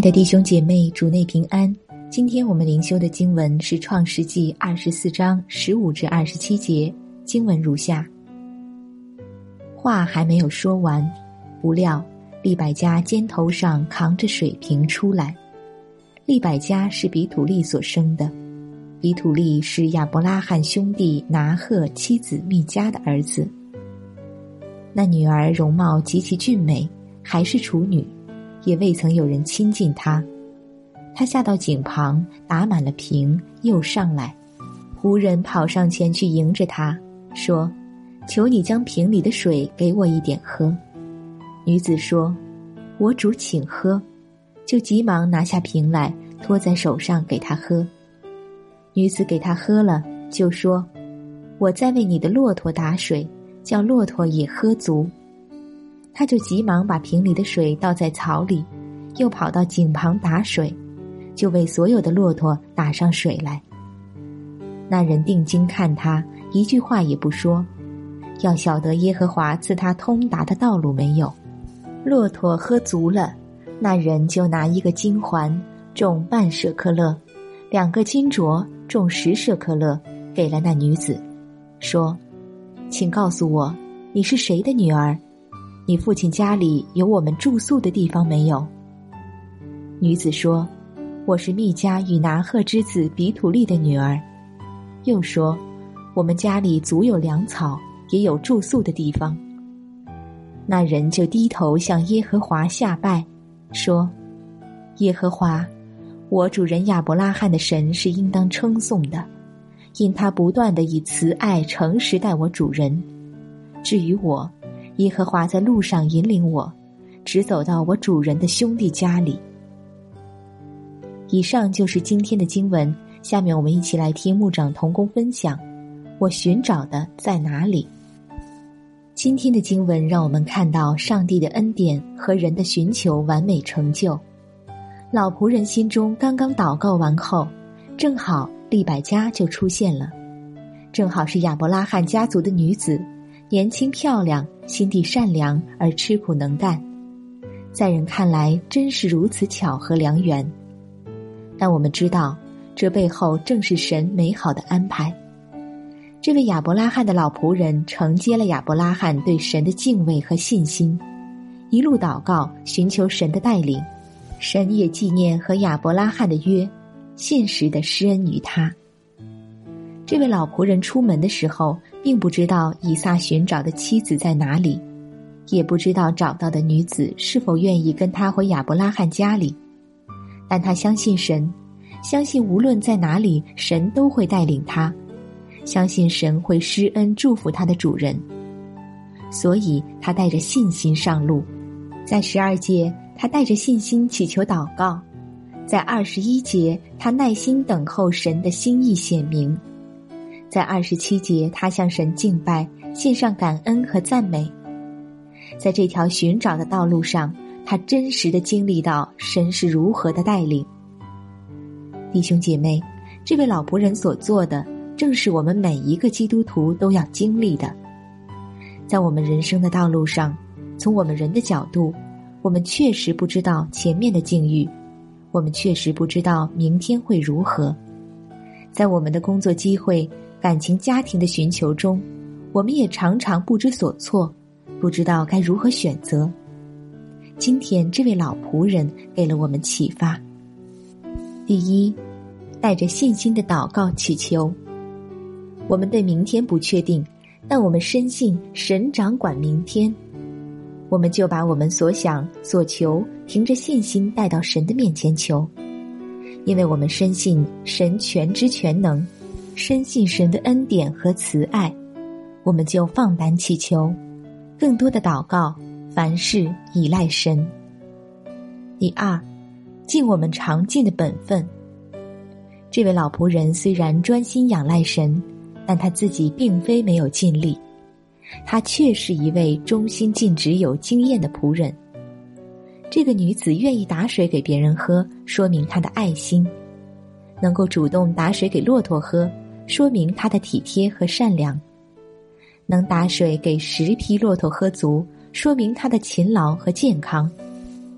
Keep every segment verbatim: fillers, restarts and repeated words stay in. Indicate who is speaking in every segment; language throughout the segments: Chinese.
Speaker 1: 的弟兄姐妹，主内平安。今天我们灵修的经文是创世纪二十四章十五至二十七节，经文如下：话还没有说完，不料利百加肩头上扛着水瓶出来。利百加是比土利所生的，比土利是亚伯拉罕兄弟拿鹤妻子密迦的儿子。那女儿容貌极其俊美，还是处女，也未曾有人亲近她。她下到井旁，打满了瓶，又上来。仆人跑上前去迎着她，说：求你将瓶里的水给我一点喝。女子说：我主请喝。就急忙拿下瓶来，托在手上给他喝。女子给他喝了，就说：我再为你的骆驼打水，叫骆驼也喝足。他就急忙把瓶里的水倒在槽里，又跑到井旁打水，就为所有的骆驼打上水来。那人定睛看他，一句话也不说，要晓得耶和华赐他通达的道路没有。骆驼喝足了，那人就拿一个金环，重半舍克勒，两个金镯，重十舍克勒，给了那女子，说：请告诉我，你是谁的女儿？你父亲家里有我们住宿的地方没有？女子说：我是密迦与拿鹤之子比土利的女儿。又说：我们家里足有粮草，也有住宿的地方。那人就低头向耶和华下拜，说：耶和华，我主人亚伯拉罕的神是应当称颂的，因他不断地以慈爱诚实待我主人。至于我，耶和华在路上引领我，直走到我主人的兄弟家里。以上就是今天的经文，下面我们一起来听牧长同工分享，我寻找的在哪里。今天的经文让我们看到上帝的恩典和人的寻求完美成就。老仆人心中刚刚祷告完后，正好利百加就出现了，正好是亚伯拉罕家族的女子，年轻漂亮，心地善良，而吃苦能干，在人看来真是如此巧合良缘。但我们知道，这背后正是神美好的安排。这位亚伯拉罕的老仆人承接了亚伯拉罕对神的敬畏和信心，一路祷告，寻求神的带领。神也纪念和亚伯拉罕的约，信实的施恩于他。这位老仆人出门的时候，并不知道以撒寻找的妻子在哪里，也不知道找到的女子是否愿意跟他回亚伯拉罕家里。但他相信神，相信无论在哪里，神都会带领他，相信神会施恩祝福他的主人。所以他带着信心上路。在十二节，他带着信心祈求祷告；在二十一节，他耐心等候神的心意显明；在二十七节，他向神敬拜，献上感恩和赞美。在这条寻找的道路上，他真实地经历到神是如何的带领。弟兄姐妹，这位老仆人所做的，正是我们每一个基督徒都要经历的。在我们人生的道路上，从我们人的角度，我们确实不知道前面的境遇，我们确实不知道明天会如何。在我们的工作机会、感情、家庭的寻求中，我们也常常不知所措，不知道该如何选择。今天这位老仆人给了我们启发。第一，带着信心的祷告祈求。我们对明天不确定，但我们深信神掌管明天。我们就把我们所想所求凭着信心带到神的面前求，因为我们深信神全知全能，深信神的恩典和慈爱，我们就放胆祈求，更多的祷告，凡事依赖神。第二，尽我们常尽的本分。这位老仆人虽然专心仰赖神，但他自己并非没有尽力，他确是一位忠心尽职有经验的仆人。这个女子愿意打水给别人喝，说明她的爱心；能够主动打水给骆驼喝，说明她的体贴和善良；能打水给十匹骆驼喝足，说明她的勤劳和健康。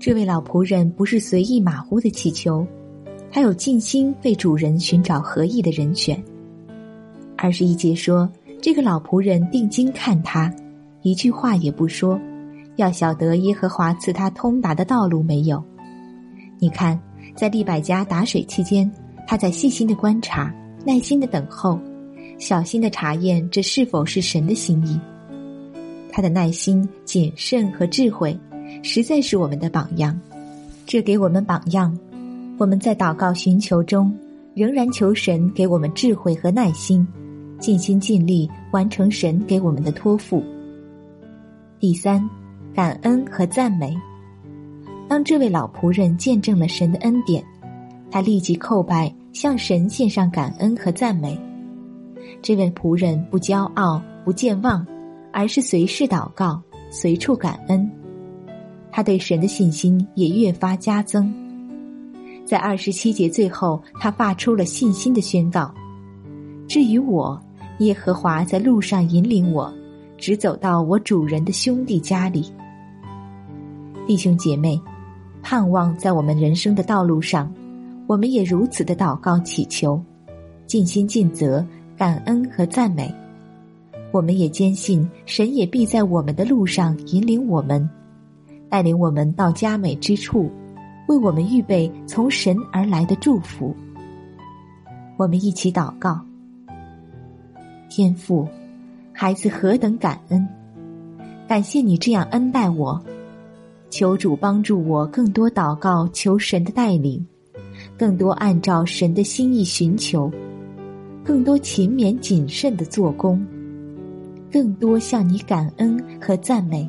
Speaker 1: 这位老仆人不是随意马虎的祈求，他有尽心为主人寻找合意的人选。二十一节说，这个老仆人定睛看他，一句话也不说，要晓得耶和华赐他通达的道路没有。你看，在利百加打水期间，他在细心的观察，耐心的等候，小心的查验这是否是神的心意。他的耐心、谨慎和智慧实在是我们的榜样。这给我们榜样，我们在祷告寻求中仍然求神给我们智慧和耐心，尽心尽力完成神给我们的托付。第三，感恩和赞美。当这位老仆人见证了神的恩典，他立即叩拜，向神献上感恩和赞美。这位仆人不骄傲，不健忘，而是随时祷告，随处感恩。他对神的信心也越发加增。在二十七节最后，他发出了信心的宣告：至于我，耶和华在路上引领我，直走到我主人的兄弟家里。弟兄姐妹，盼望在我们人生的道路上，我们也如此的祷告祈求，尽心尽责，感恩和赞美。我们也坚信神也必在我们的路上引领我们，带领我们到佳美之处，为我们预备从神而来的祝福。我们一起祷告。天父，孩子何等感恩，感谢你这样恩待我，求主帮助我更多祷告，求神的带领，更多按照神的心意寻求，更多勤勉谨慎的做工，更多向你感恩和赞美。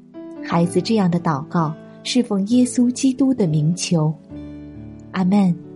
Speaker 1: 孩子这样的祷告是奉耶稣基督的名求，阿们。